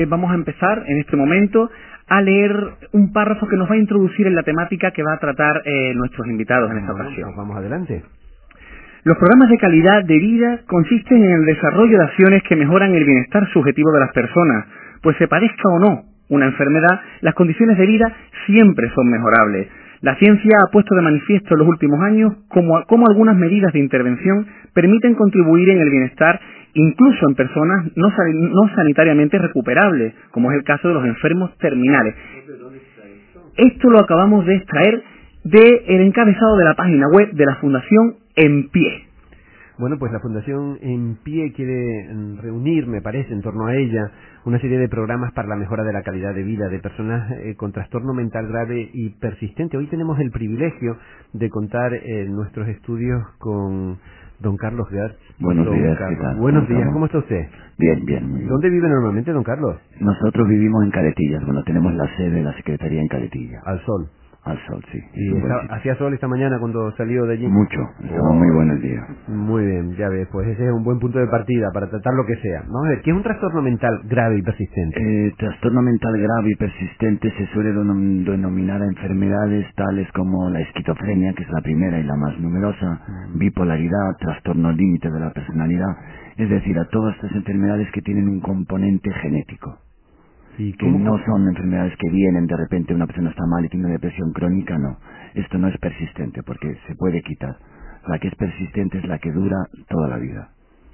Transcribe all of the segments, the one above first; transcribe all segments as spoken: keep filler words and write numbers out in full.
Vamos a empezar en este momento a leer un párrafo que nos va a introducir en la temática que va a tratar eh, nuestros invitados en esta Bueno, ocasión. pues vamos adelante. Los programas de calidad de vida consisten en el desarrollo de acciones que mejoran el bienestar subjetivo de las personas, pues se padezca o no una enfermedad, las condiciones de vida siempre son mejorables. La ciencia ha puesto de manifiesto en los últimos años cómo, cómo algunas medidas de intervención permiten contribuir en el bienestar incluso en personas no, no sanitariamente recuperables, como es el caso de los enfermos terminales. Esto lo acabamos de extraer del encabezado de la página web de la Fundación En Pie. Bueno, pues la Fundación En Pie quiere reunir, me parece, en torno a ella, una serie de programas para la mejora de la calidad de vida de personas eh, con trastorno mental grave y persistente. Hoy tenemos el privilegio de contar eh, nuestros estudios con don Carlos Gertz. Buenos don días, Carlos. ¿qué tal? Buenos ¿Cómo días, estamos? ¿cómo está usted? Bien, bien, muy bien. ¿Dónde vive normalmente, don Carlos? Nosotros vivimos en Caretillas, bueno, tenemos la sede de la Secretaría en Caretilla. Al sol. Al sol, sí. ¿Y es un buen está- sitio. hacía sol esta mañana cuando salió de allí? Mucho, estaba Oh, muy bueno el día. Muy bien, ya ves, pues ese es un buen punto de partida para tratar lo que sea. Vamos a ver, ¿qué es un trastorno mental grave y persistente? Eh, trastorno mental grave y persistente se suele denom- denominar a enfermedades tales como la esquizofrenia, que es la primera y la más numerosa, Mm. bipolaridad, trastorno límite de la personalidad, es decir, a todas estas enfermedades que tienen un componente genético. ¿Y Que cómo no fu- son enfermedades que vienen de repente, una persona está mal y tiene una depresión crónica, no. Esto no es persistente porque se puede quitar. La que es persistente es la que dura toda la vida.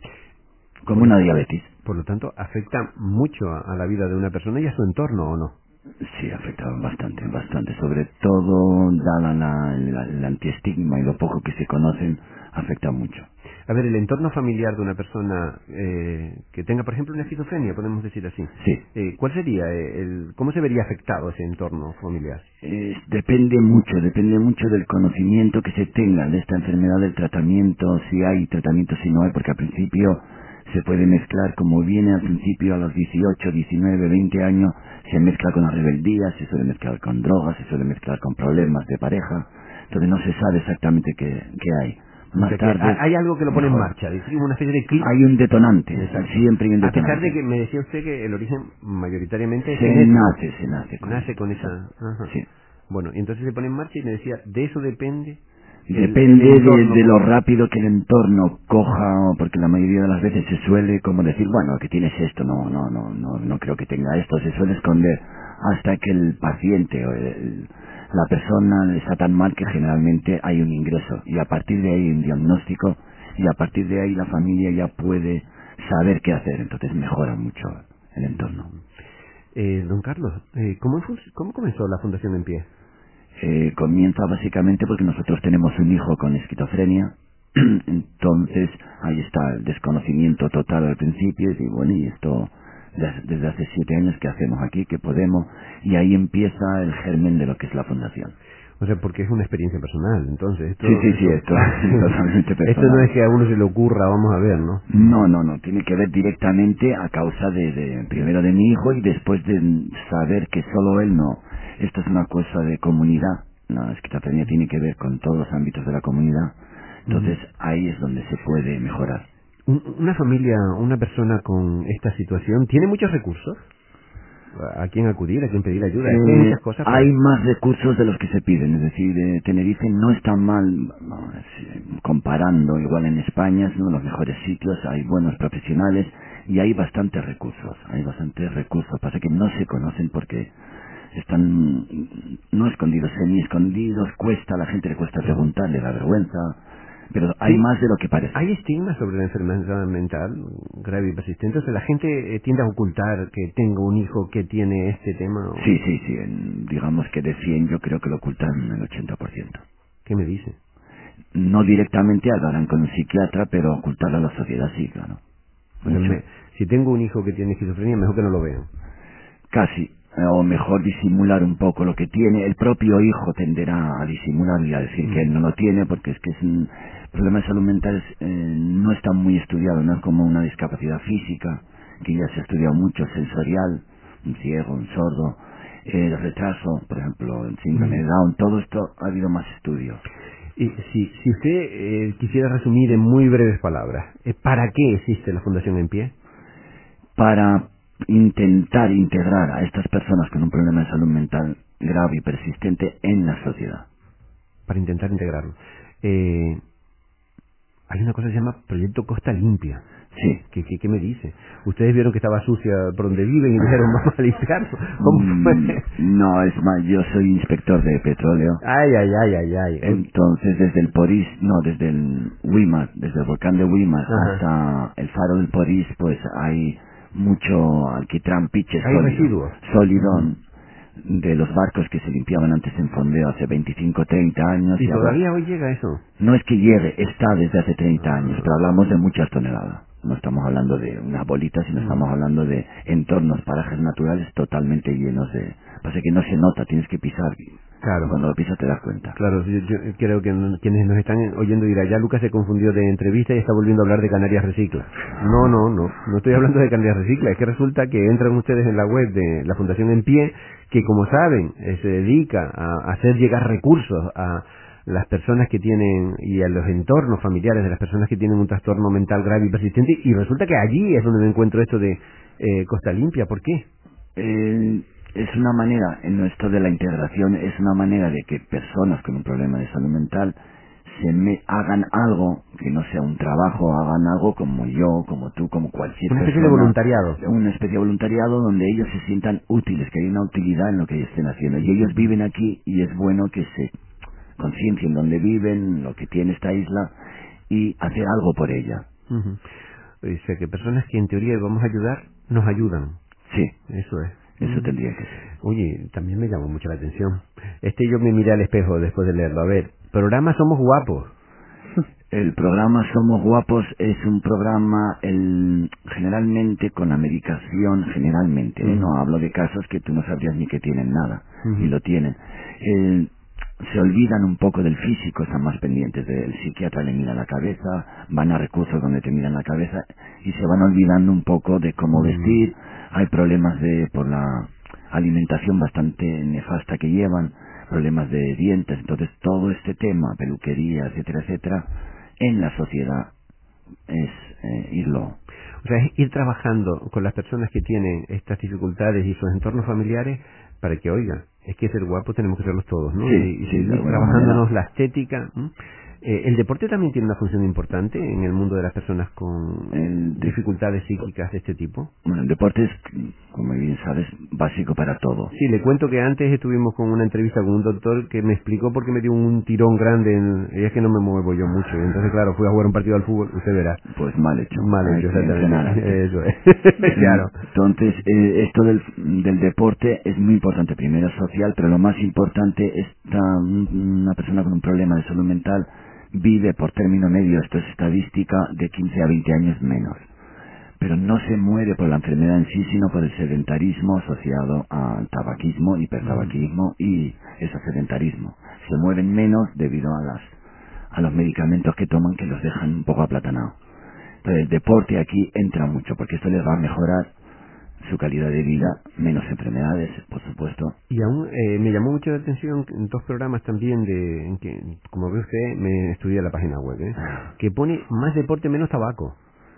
Como por, una diabetes. por lo tanto, afecta mucho a, a la vida de una persona y a su entorno, ¿o no? Sí, afecta bastante, bastante. Sobre todo, dada la, la- el antiestigma y lo poco que se conocen, afecta mucho. A ver, el entorno familiar de una persona eh, que tenga, por ejemplo, una esquizofrenia, podemos decir así. Sí. Eh, ¿Cuál sería eh, el, cómo se vería afectado ese entorno familiar? Eh, depende mucho, depende mucho del conocimiento que se tenga de esta enfermedad, del tratamiento, si hay tratamiento, si no hay, porque al principio se puede mezclar, como viene al principio a los dieciocho, diecinueve, veinte años, se mezcla con la rebeldía, se suele mezclar con drogas, se suele mezclar con problemas de pareja, entonces no se sabe exactamente qué, qué hay. O Más sea que tarde, ha- hay algo que lo pone en mejor. marcha, decimos una especie de clic. Hay un detonante, Exacto. siempre hay un A pesar de detonante. que me decía usted que el origen mayoritariamente es Se genético. nace, se nace con Nace esto, con esa... exacto. Ajá. Sí. Bueno, y entonces se pone en marcha y me decía, de eso depende el, el Depende de, entorno. de lo como- rápido que el entorno coja, porque la mayoría de las veces se suele como decir, bueno, que tienes esto, no, no, no, no, no creo que tenga esto, se suele esconder hasta que el paciente o el- la persona está tan mal que generalmente hay un ingreso y a partir de ahí un diagnóstico y a partir de ahí la familia ya puede saber qué hacer, entonces mejora mucho el entorno. Eh, don Carlos, eh, ¿cómo, fun- ¿cómo comenzó la Fundación En Pie? Eh, comienza básicamente porque nosotros tenemos un hijo con esquizofrenia, entonces ahí está el desconocimiento total al principio, y bueno, y esto des- desde hace siete años que hacemos aquí, que podemos, y ahí empieza el germen de lo que es la fundación. O sea, porque es una experiencia personal, entonces esto... Sí, sí, sí, esto, esto es totalmente esto no personal. es que a uno se le ocurra, vamos a ver, ¿no? No, no, no, tiene que ver directamente a causa de, de primero de mi hijo y después de saber que solo él no. Esto es una cosa de comunidad, la esquizofrenia tiene que ver con todos los ámbitos de la comunidad, entonces ahí es donde se puede mejorar. Un- Una familia, una persona con esta situación, ¿tiene muchos recursos? ¿A quién acudir? ¿A quién pedir ayuda? Es que hay Eh, muchas cosas para... hay más recursos de los que se piden, es decir, eh, Tenerife no está mal, no, es, eh, comparando, igual en España es uno de los mejores sitios, hay buenos profesionales y hay bastantes recursos, hay bastantes recursos, pasa que no se conocen porque están no escondidos, semi escondidos, cuesta, a la gente le cuesta preguntar, le da vergüenza, pero hay Sí. más de lo que parece. ¿Hay estigmas sobre la enfermedad mental grave y persistente? O sea, ¿la gente eh, tiende a ocultar que tengo un hijo que tiene este tema? ¿O Sí, sí, sí, en- digamos que de cien yo creo que lo ocultan el ochenta por ciento. qué me dice? No directamente hablarán con un psiquiatra, pero ocultarlo a la sociedad sí, claro. O sea, Mucho. me- si tengo un hijo que tiene esquizofrenia, mejor que no lo vean. Casi. eh, O mejor disimular un poco lo que tiene. El propio hijo tenderá a disimular y a decir que él no lo tiene, porque es que es un problema de salud mental, es, eh, no está muy estudiado, no es como una discapacidad física, que ya se ha estudiado mucho, sensorial, un ciego, un sordo, el retraso, por ejemplo, el síndrome de Down, todo esto ha habido más estudios. Y si, si usted eh, quisiera resumir en muy breves palabras, eh, ¿para qué existe la Fundación En Pie? Para intentar integrar a estas personas con un problema de salud mental grave y persistente en la sociedad. Para intentar integrarlo. Eh, hay una cosa que se llama Proyecto Costa Limpia. Sí. ¿Qué, qué, qué me dice? Ustedes vieron que estaba sucia por donde viven y dijeron, vamos a limpiarlo. ¿Cómo fue? Mm, no, es más, yo soy inspector de petróleo. Ay, ay, ay, ay, ay. Entonces, desde el Porís, no, desde el Huimar, desde el volcán de Huimar hasta el faro del Porís, pues hay mucho alquitrán, piche Hay sólido, residuos. sólidón de los barcos que se limpiaban antes en fondeo hace veinticinco, treinta años. ¿Y, y todavía ahora, hoy llega eso? no es que llegue, está desde hace treinta años, pero hablamos de muchas toneladas. No estamos hablando de unas bolitas, sino estamos hablando de entornos, parajes naturales totalmente llenos de... Pasa que no se nota, tienes que pisar. Claro. Cuando lo pisas te das cuenta. Claro, yo, yo creo que no- quienes nos están oyendo dirán, ya Lucas se confundió de entrevista y está volviendo a hablar de Canarias Recicla. No, no, no, no estoy hablando de Canarias Recicla, es que resulta que entran ustedes en la web de la Fundación En Pie, que como saben, eh, se dedica a hacer llegar recursos a las personas que tienen y a los entornos familiares de las personas que tienen un trastorno mental grave y persistente, y resulta que allí es donde me encuentro esto de eh, Costa Limpia. ¿Por qué? Eh, es una manera, en esto de la integración, es una manera de que personas con un problema de salud mental se me hagan algo que no sea un trabajo, hagan algo como yo, como tú, como cualquier Una persona. especie de voluntariado. Una especie de voluntariado donde ellos se sientan útiles, que hay una utilidad en lo que ellos estén haciendo. Y ellos viven aquí y es bueno que se conciencien dónde viven, lo que tiene esta isla y hacer algo por ella. Uh-huh. O sea, que personas que en teoría vamos a ayudar, nos ayudan. Sí, Eso es. eso Mm. tendría que ser. Oye, también me llamó mucho la atención. Este yo me miré al espejo después de leerlo. A ver, programa Somos Guapos. El programa Somos Guapos es un programa el, generalmente con la medicación, generalmente, ¿eh? Uh-huh. No hablo de casos que tú no sabrías ni que tienen nada, Uh-huh. y lo tienen. El, se olvidan un poco del físico, están más pendientes del psiquiatra, le mira la cabeza, van a recursos donde te miran la cabeza y se van olvidando un poco de cómo Uh-huh. vestir. Hay problemas de por la alimentación bastante nefasta que llevan, problemas de dientes, entonces todo este tema, peluquería, etcétera, etcétera, en la sociedad es eh, irlo. O sea, es ir trabajando con las personas que tienen estas dificultades y sus entornos familiares para que, oigan, es que ser guapos tenemos que serlos todos, ¿no? Sí, y, y sí, de ir alguna trabajándonos manera. la estética. ¿m? Eh, el deporte también tiene una función importante en el mundo de las personas con El de- dificultades psíquicas de este tipo. Bueno, el deporte es, como bien sabes, básico para todo. Sí, le cuento que antes estuvimos con una entrevista con un doctor que me explicó por qué me dio un tirón grande en, y es que no me muevo yo mucho, y entonces claro, fui a jugar un partido al fútbol, usted verá. Pues mal hecho. Mal Hay hecho, que entrenar exactamente. antes. Eso es. Claro. Entonces, eh, esto del, del deporte es muy importante. Primero social, pero lo más importante, esta, una persona con un problema de salud mental vive por término medio, esto es estadística, de quince a veinte años menos. Pero no se muere por la enfermedad en sí, sino por el sedentarismo asociado al tabaquismo, hipertabaquismo y ese sedentarismo. Se mueren menos debido a las a los medicamentos que toman, que los dejan un poco aplatanados. Entonces el deporte aquí entra mucho, porque esto les va a mejorar su calidad de vida, menos enfermedades, por supuesto. Y aún eh, me llamó mucho la atención en dos programas también de, en que, como ve usted, me estudia la página web, ¿eh? que pone más deporte, menos tabaco.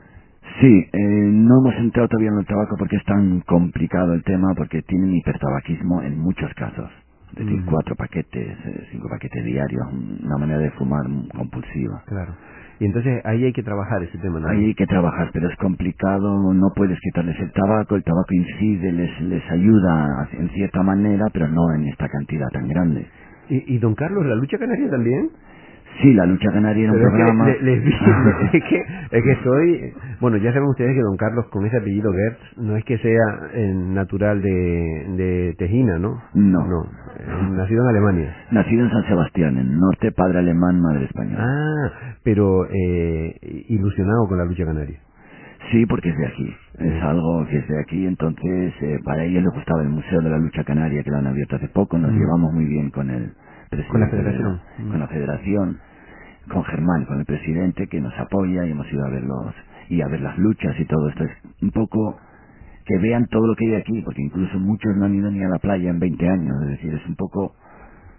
Sí, eh, no hemos entrado todavía en el tabaco porque es tan complicado el tema, porque tienen hipertabaquismo en muchos casos. Es decir, Ujú. cuatro paquetes, eh, cinco paquetes diarios, una manera de fumar compulsiva. Claro. Y entonces ahí hay que trabajar ese tema, ¿no? Ahí hay que trabajar, pero es complicado, no puedes quitarles el tabaco, el tabaco incide, les, les ayuda en cierta manera, pero no en esta cantidad tan grande. Y, y don Carlos, ¿la lucha canaria también? Sí, la lucha canaria era un Pero es que programa... le- les vi- es que es que soy, bueno, ya saben ustedes que don Carlos con ese apellido Gertz no es que sea eh, natural de, de Tejina, ¿no? No. No, eh, nacido en Alemania. Nacido en San Sebastián, en el norte, padre alemán, madre española. Ah, pero eh, ilusionado con la lucha canaria. Sí, porque es de aquí. Es Sí. algo que es de aquí, entonces eh, para ellos les gustaba el Museo de la Lucha Canaria, que lo han abierto hace poco. Nos Mm. llevamos muy bien con el presidente. Con la de la- federación. Mm. con la federación, con Germán, con el presidente, que nos apoya, y hemos ido a verlos y a ver las luchas y todo esto. Es un poco que vean todo lo que hay aquí, porque incluso muchos no han ido ni a la playa en veinte años. Es decir, es un poco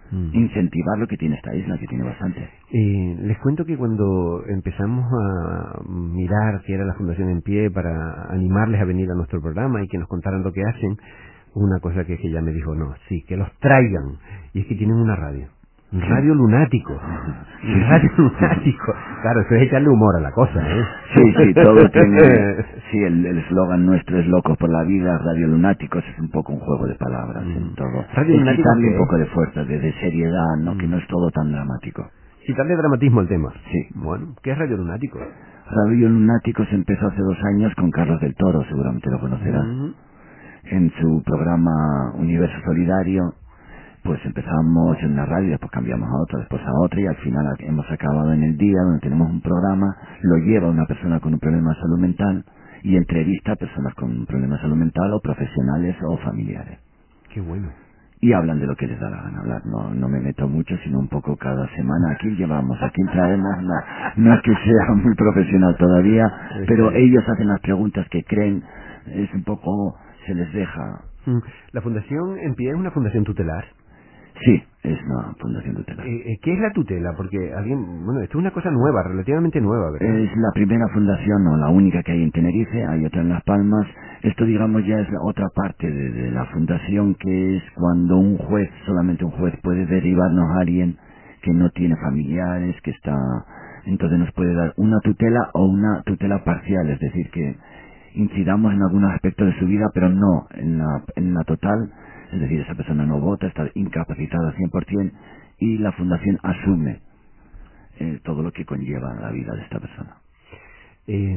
mm. incentivar lo que tiene esta isla, que tiene bastante. Eh, les cuento que cuando empezamos a mirar qué era la Fundación En Pie para animarles a venir a nuestro programa y que nos contaran lo que hacen, una cosa que, que ella me dijo, no, sí, que los traigan, y es que tienen una radio. Radio Lunático. Sí. Radio Lunático. Claro, eso es echarle humor a la cosa, ¿eh? Sí, sí, todo tiene... Sí, el eslogan nuestro es Locos por la Vida, Radio Lunáticos, es un poco un juego de palabras mm. en todo. Radio es Lunático, quitarle ¿qué? un poco de fuerza, de, de seriedad, ¿no? Mm. Que no es todo tan dramático. Quitarle dramatismo al tema. Sí. Bueno, ¿qué es Radio Lunático? Radio Lunáticos empezó hace dos años con Carlos del Toro, seguramente lo conocerás. Mm-hmm. En su programa Universo Solidario, pues empezamos en una radio, después cambiamos a otra, después a otra, y al final hemos acabado en el día donde tenemos un programa, lo lleva una persona con un problema de salud mental y entrevista a personas con un problema de salud mental o profesionales o familiares. Qué bueno. Y hablan de lo que les da la gana hablar, no, no me meto mucho, sino un poco cada semana. Aquí llevamos, aquí traemos, no, no es que sea muy profesional todavía, pero ellos hacen las preguntas que creen, es un poco, se les deja. ¿La Fundación En Pie es una fundación tutelar? Sí, es una fundación tutelar. Eh, ¿Qué es la tutela? Porque alguien, bueno, esto es una cosa nueva, relativamente nueva, ¿verdad? Es la primera fundación, no, la única que hay en Tenerife, hay otra en Las Palmas. Esto, digamos, ya es la otra parte de, de la fundación, que es cuando un juez, solamente un juez, puede derivarnos a alguien que no tiene familiares, que está... Entonces nos puede dar una tutela o una tutela parcial, es decir, que incidamos en algunos aspectos de su vida, pero no en la, en la total. Es decir, esa persona no vota, está incapacitada cien por ciento y la fundación asume eh, todo lo que conlleva la vida de esta persona. Eh,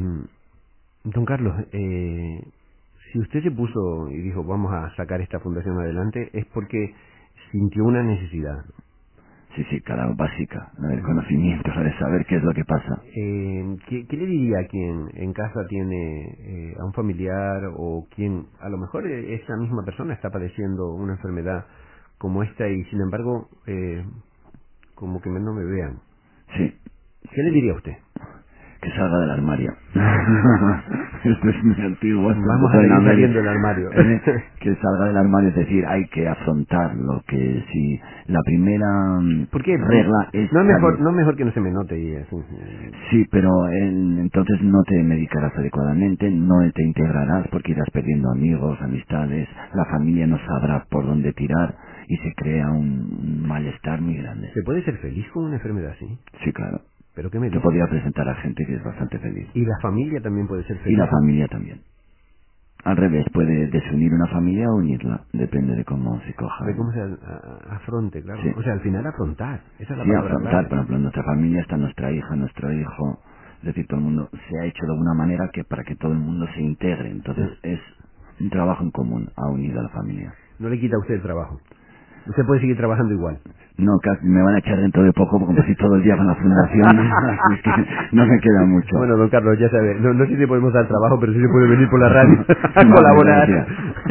don Carlos, eh, si usted se puso y dijo vamos a sacar esta fundación adelante, es porque sintió una necesidad. Sí, sí, claro, básica, ¿no? El conocimiento, de saber qué es lo que pasa. Eh, ¿qué, ¿Qué le diría a quien en casa tiene eh, a un familiar o quien a lo mejor esa misma persona está padeciendo una enfermedad como esta y sin embargo eh, como que no me vean? Sí. ¿Qué le diría a usted? Que salga del armario. Esto es muy antiguo. Vamos a seguir saliendo del armario. Que salga del armario, es decir, hay que afrontar lo que si la primera ¿Por qué? regla es... No es mejor, no es mejor que no se me note y eso. Sí, pero en, entonces no te medicarás adecuadamente, no te integrarás porque irás perdiendo amigos, amistades, la familia no sabrá por dónde tirar y se crea un malestar muy grande. ¿Se puede ser feliz con una enfermedad así? Sí, claro. ¿Pero qué me dice? Yo podría presentar a gente que es bastante feliz. ¿Y la familia también puede ser feliz? Y la familia también. Al revés, puede desunir una familia o unirla, depende de cómo se coja. De cómo se a, a, afronte, claro. Sí. O sea, al final afrontar. Esa es la sí, palabra afrontar, clave. por ejemplo, en nuestra familia está nuestra hija, nuestro hijo, es decir, todo el mundo se ha hecho de alguna manera que para que todo el mundo se integre. Entonces sí. Es un trabajo en común, ha unido a la familia. No le quita a usted el trabajo. Usted puede seguir trabajando igual. No, casi me van a echar dentro de poco como si todo el día con la fundación, así que no me queda mucho. Bueno, don Carlos, ya sabe, no, no sé si podemos dar trabajo, pero sí se puede venir por la radio a no, colaborar.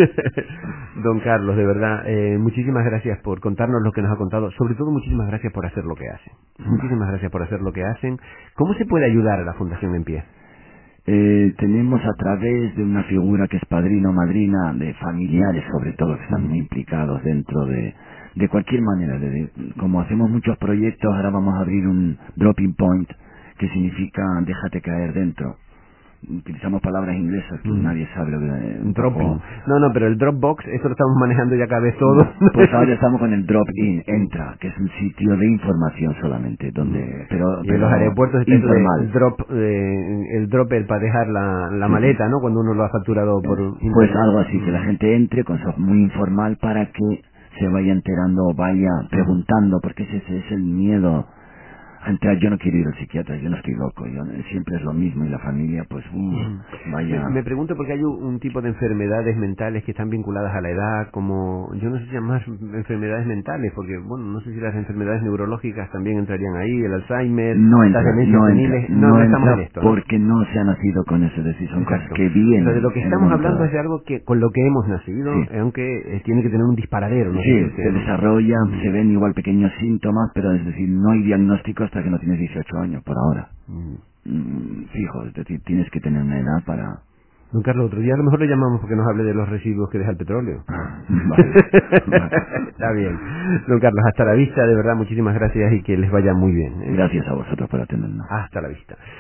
Don Carlos, de verdad, eh, muchísimas gracias por contarnos lo que nos ha contado. Sobre todo, muchísimas gracias por hacer lo que hacen. Muchísimas gracias por hacer lo que hacen. ¿Cómo se puede ayudar a la Fundación En Pie? Eh, tenemos a través de una figura que es padrino o madrina, de familiares sobre todo, que están muy implicados dentro de, de cualquier manera. De, de, como hacemos muchos proyectos, ahora vamos a abrir un dropping point, que significa déjate caer dentro. Utilizamos palabras inglesas que mm. nadie sabe lo que es. Un dropping. Poco... No, no, pero el Dropbox, eso lo estamos manejando ya cada vez todo. Pues ahora estamos con el drop-in, entra, que es un sitio de información solamente, donde, pero, y pero en los aeropuertos está informal. El drop, eh, el dropper para dejar la, la sí. maleta, ¿no? Cuando uno lo ha facturado por. Eh, pues algo así, que la gente entre con software muy informal para que se vaya enterando o vaya preguntando, porque ese, ese es el miedo. Entrar, yo no quiero ir al psiquiatra, yo no estoy loco, yo, siempre es lo mismo y la familia, pues, uh, vaya... Me, me pregunto porque hay un, un tipo de enfermedades mentales que están vinculadas a la edad, como, yo no sé si más enfermedades mentales, porque, bueno, no sé si las enfermedades neurológicas también entrarían ahí, el Alzheimer, no entra, las demencias no seniles, entra, no, no, no entra estamos en esto, ¿no? Porque no se ha nacido con eso, es decir, son Exacto. cosas que vienen. O sea, de lo que estamos hablando es de algo que con lo que hemos nacido, sí. aunque eh, tiene que tener un disparadero, ¿no? Sí, sé se desarrolla, mm. se ven igual pequeños síntomas, pero es decir, no hay diagnóstico hasta que no tienes dieciocho años, por ahora. Mm. Mm, fijo, es decir, tienes que tener una edad para Don Carlos, otro día a lo mejor lo llamamos porque nos hable de los residuos que deja el petróleo. Vale, vale. Está bien. Don Carlos, hasta la vista, de verdad, muchísimas gracias y que les vaya muy bien, ¿eh? Gracias a vosotros por atendernos. Hasta la vista.